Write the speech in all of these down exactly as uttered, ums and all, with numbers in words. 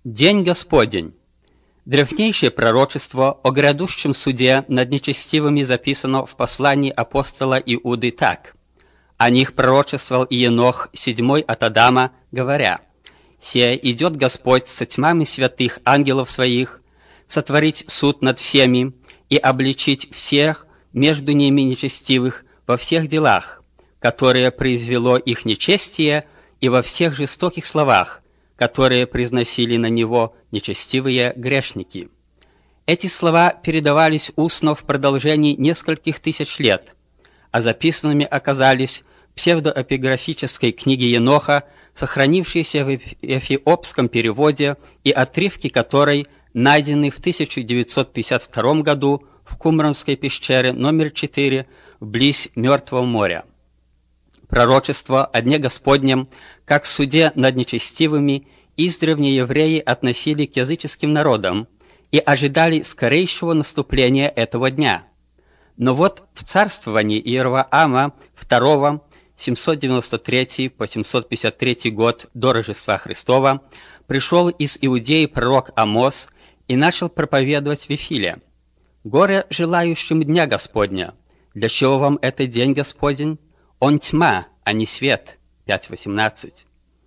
День Господень. Древнейшее пророчество о грядущем суде над нечестивыми записано в послании апостола Иуды так. О них пророчествовал и Енох, седьмой от Адама, говоря: «Се идет Господь со тьмами святых ангелов своих, сотворить суд над всеми и обличить всех между ними нечестивых во всех делах, которые произвело их нечестие, и во всех жестоких словах, которые произносили на него нечестивые грешники». Эти слова передавались устно в продолжении нескольких тысяч лет, а записанными оказались в псевдоэпиграфической книге Еноха, сохранившейся в эфиопском переводе и отрывки которой найдены в тысяча девятьсот пятьдесят втором году в Кумранской пещере номер четыре вблизь Мертвого моря. Пророчество о Дне Господнем, как суде над нечестивыми, издревле евреи относили к языческим народам и ожидали скорейшего наступления этого дня. Но вот в царствовании Иеровоама второго, семьсот девяносто третий по семьсот пятьдесят третий год до Рождества Христова, пришел из Иудеи пророк Амос и начал проповедовать в Вифиле: «Горе желающим Дня Господня! Для чего вам этот День Господень? Он тьма, а не свет». пять восемнадцать.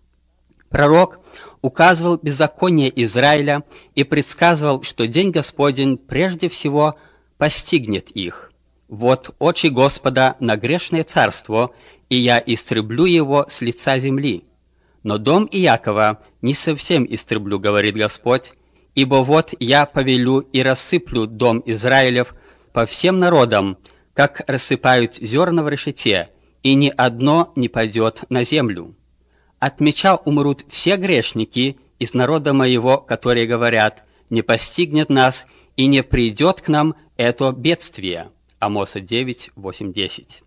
Пророк указывал беззаконие Израиля и предсказывал, что День Господень прежде всего постигнет их. «Вот очи Господа на грешное царство, и я истреблю его с лица земли. Но дом Иакова не совсем истреблю, говорит Господь, ибо вот я повелю и рассыплю дом Израилев по всем народам, как рассыпают зерна в решете, и ни одно не пойдет на землю. От меча умрут все грешники из народа моего, которые говорят: не постигнет нас и не придет к нам это бедствие». Амоса девять, восемь, десять.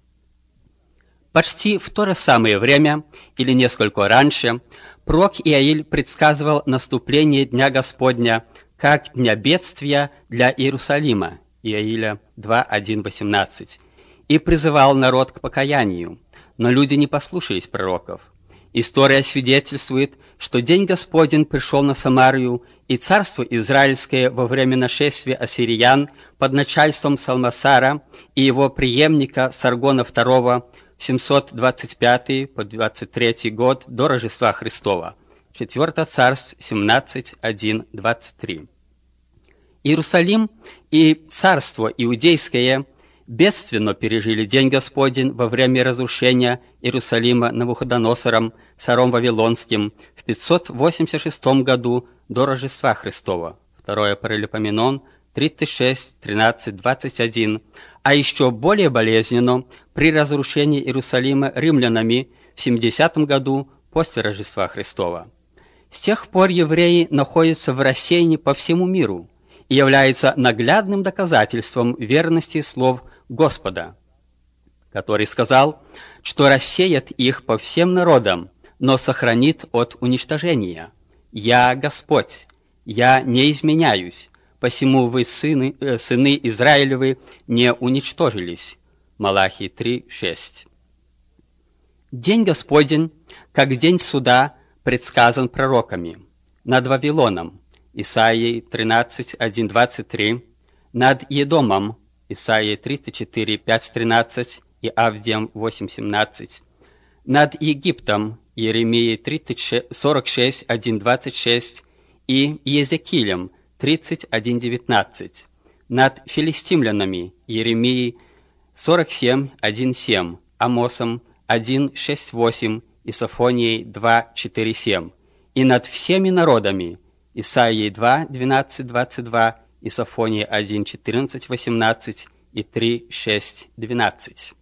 Почти в то же самое время, или несколько раньше, пророк Иаиль предсказывал наступление Дня Господня как дня бедствия для Иерусалима. Иаиля два, один, восемнадцать. И призывал народ к покаянию, но люди не послушались пророков. История свидетельствует, что День Господень пришел на Самарию, и царство израильское во время нашествия ассириян под начальством Салмасара и его преемника Саргона второго в семьсот двадцать пятый по двадцать третий год до Рождества Христова. четвёртое Царств семнадцать, один, двадцать три. Иерусалим и царство иудейское бедственно пережили День Господень во время разрушения Иерусалима Навуходоносором, царем Вавилонским, в пятьсот восемьдесят шестом году до Рождества Христова. второе Паралипоменон тридцать шесть, тринадцать, двадцать один. А еще более болезненно при разрушении Иерусалима римлянами в семидесятом году после Рождества Христова. С тех пор евреи находятся в рассеянии по всему миру и являются наглядным доказательством верности слов Господа, который сказал, что рассеет их по всем народам, но сохранит от уничтожения. «Я Господь, я не изменяюсь, посему вы, сыны, э, сыны Израилевы, не уничтожились». Малахии три, шесть. День Господень, как день суда, предсказан пророками: над Вавилоном, Исаии тринадцать, один, двадцать три, над Едомом, Исаии тридцать четыре, пять, тринадцать и Авдием восемь, семнадцать, над Египтом, Иеремии тридцать, сорок шесть, один, двадцать шесть и Иезекиилем тридцать один, девятнадцать, над филистимлянами, Иеремии сорок семь, один, семь, Амосом один, шесть, восемь и Софонией два, четыре, семь, и над всеми народами, Исаии два, двенадцать, двадцать два и Софония один, четырнадцать, восемнадцать и три, шесть, двенадцать.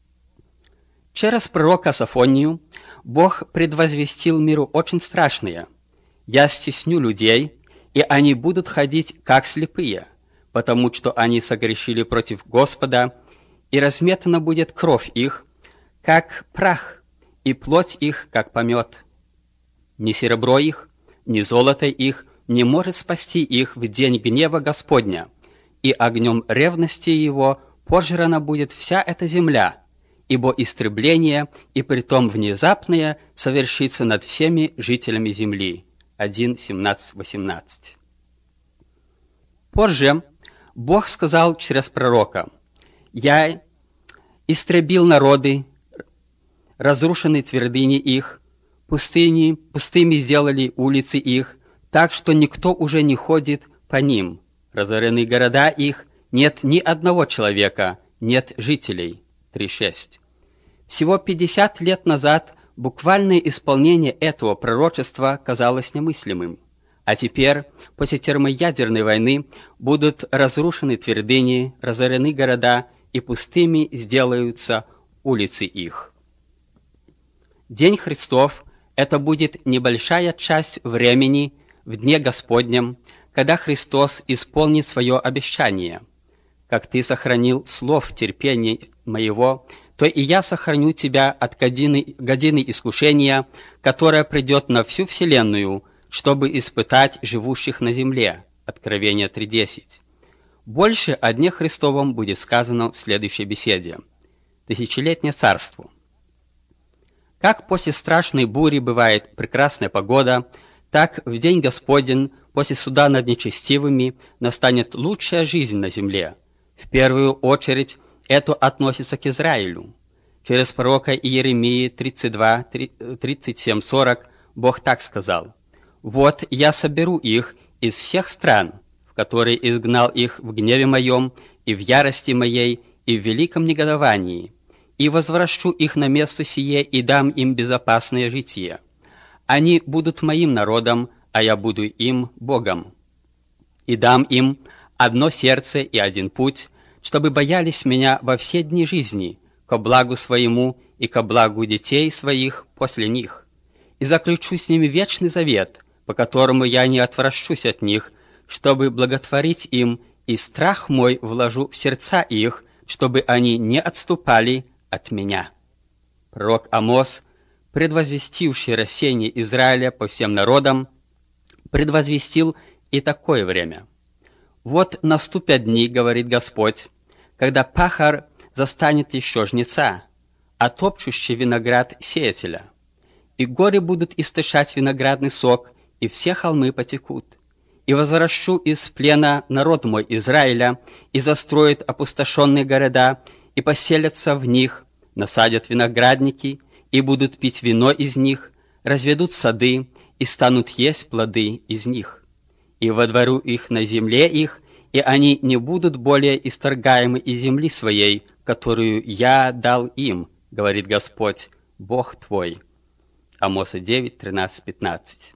Через пророка Софонию Бог предвозвестил миру очень страшное: «Я стесню людей, и они будут ходить как слепые, потому что они согрешили против Господа, и разметана будет кровь их, как прах, и плоть их, как помет. Ни серебро их, ни золото их не может спасти их в день гнева Господня, и огнем ревности его пожрана будет вся эта земля, ибо истребление, и притом внезапное, совершится над всеми жителями земли». один, семнадцать, восемнадцать. Позже Бог сказал через пророка: «Я истребил народы, разрушены твердыни их, пустыни, пустыми сделали улицы их, так что никто уже не ходит по ним. Разорены города их, нет ни одного человека, нет жителей». три шесть. Всего пятьдесят лет назад буквальное исполнение этого пророчества казалось немыслимым. А теперь, после термоядерной войны, будут разрушены твердыни, разорены города, и пустыми сделаются улицы их. День Христов – это будет небольшая часть времени в Дне Господнем, когда Христос исполнит свое обещание. «Как ты сохранил слов терпения моего, то и я сохраню тебя от годины, годины искушения, которая придет на всю вселенную, чтобы испытать живущих на земле». Откровение три десять. Больше о Дне Христовом будет сказано в следующей беседе. Тысячелетнее царство. Как после страшной бури бывает прекрасная погода, так в День Господень, после суда над нечестивыми, настанет лучшая жизнь на земле. В первую очередь это относится к Израилю. Через пророка Иеремии тридцать два, тридцать семь, сорок Бог так сказал: «Вот я соберу их из всех стран, в которые изгнал их в гневе моем, и в ярости моей, и в великом негодовании, и возвращу их на место сие, и дам им безопасное житие. Они будут моим народом, а я буду им Богом. И дам им одно сердце и один путь, чтобы боялись меня во все дни жизни, ко благу своему и ко благу детей своих после них. И заключу с ними вечный завет, по которому я не отвращусь от них, чтобы благотворить им, и страх мой вложу в сердца их, чтобы они не отступали от меня». Пророк Амос, предвозвестивший рассеяние Израиля по всем народам, предвозвестил и такое время. «Вот наступят дни, — говорит Господь, — когда пахарь застанет еще жнеца, а топчущий виноград сеятеля. И горы будут истощать виноградный сок, и все холмы потекут. И возвращу из плена народ мой Израиля, и застроят опустошенные города, и поселятся в них, насадят виноградники, и будут пить вино из них, разведут сады, и станут есть плоды из них. И водворю их на земле их, и они не будут более исторгаемы из земли своей, которую я дал им, говорит Господь, Бог твой». Амоса девять, тринадцать, пятнадцать.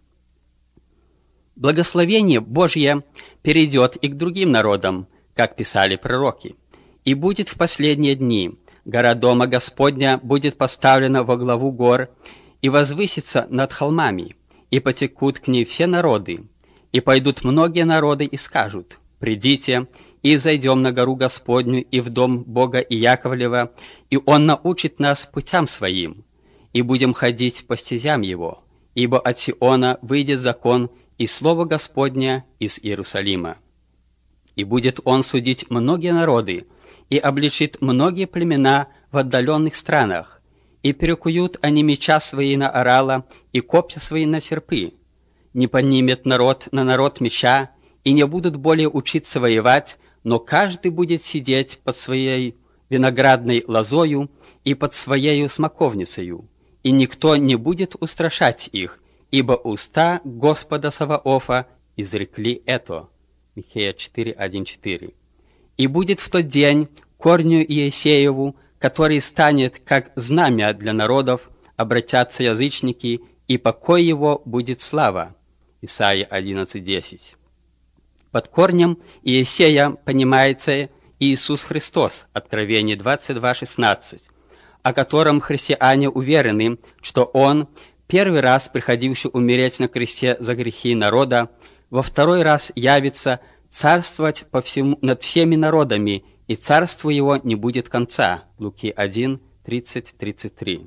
Благословение Божье перейдет и к другим народам, как писали пророки. «И будет в последние дни, гора Дома Господня будет поставлена во главу гор, и возвысится над холмами, и потекут к ней все народы. И пойдут многие народы и скажут: придите, и взойдем на гору Господню и в дом Бога Иаковлева, и Он научит нас путям Своим, и будем ходить по стезям Его, ибо от Сиона выйдет закон и слово Господня из Иерусалима. И будет Он судить многие народы, и обличит многие племена в отдаленных странах, и перекуют они меча свои на орала, и копья свои на серпы. Не поднимет народ на народ меча, и не будут более учиться воевать, но каждый будет сидеть под своей виноградной лозою и под своею смоковницею, и никто не будет устрашать их, ибо уста Господа Саваофа изрекли это». Михея четыре, один, четыре. «И будет в тот день корню Иесееву, который станет как знамя для народов, обратятся язычники, и покой его будет слава». Исайя одиннадцать, десять. Под корнем Иесея понимается Иисус Христос, Откровение двадцать два, шестнадцать, о котором христиане уверены, что Он, первый раз приходивший умереть на кресте за грехи народа, во второй раз явится царствовать по всему, над всеми народами, и царству Его не будет конца. Луки один, тридцать, тридцать три.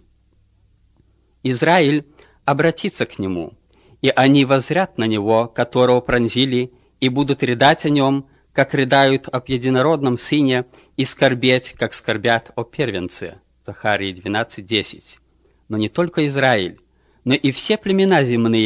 Израиль обратится к Нему, и они воззрят на Него, которого пронзили, и будут рыдать о Нем, как рыдают об единородном Сыне, и скорбеть, как скорбят о первенце. Захарии двенадцать, десять. Но не только Израиль, но и все племена земные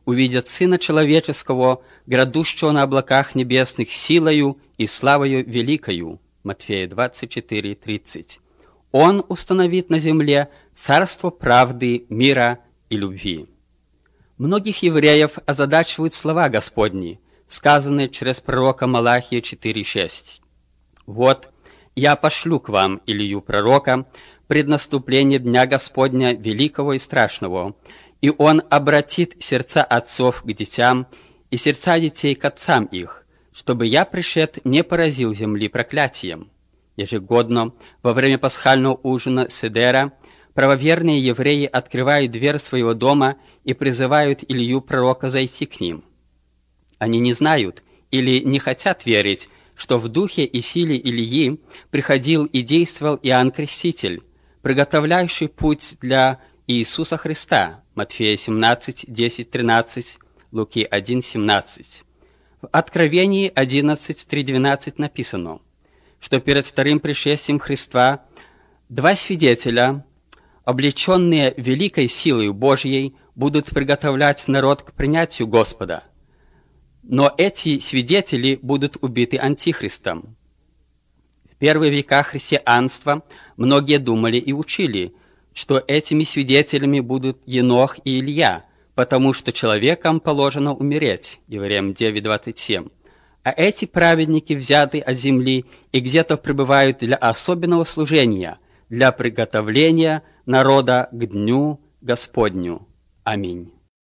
увидят Сына Человеческого, грядущего на облаках небесных силою и славою великою». Матфея двадцать четыре тридцать. Он установит на земле царство правды, мира и любви. Многих евреев озадачивают слова Господни, сказанные через пророка Малахия четыре шесть. «Вот, я пошлю к вам Илию пророка пред наступлением дня Господня великого и страшного, и он обратит сердца отцов к детям и сердца детей к отцам их, чтобы я, пришед, не поразил земли проклятием». Ежегодно, во время пасхального ужина Седера, правоверные евреи открывают дверь своего дома и призывают Илью пророка зайти к ним. Они не знают или не хотят верить, что в духе и силе Илии приходил и действовал Иоанн Креститель, приготовляющий путь для Иисуса Христа. Матфея семнадцать десять тринадцать, Луки один семнадцать. В Откровении одиннадцать три двенадцать написано, что перед вторым пришествием Христа два свидетеля, облеченные великой силой Божьей, будут приготовлять народ к принятию Господа. Но эти свидетели будут убиты Антихристом. В первые века христианства многие думали и учили, что этими свидетелями будут Енох и Илья, потому что человекам положено умереть. Евреям девять двадцать семь. А эти праведники взяты от земли и где-то пребывают для особенного служения, для приготовления народа к дню Господню. Аминь.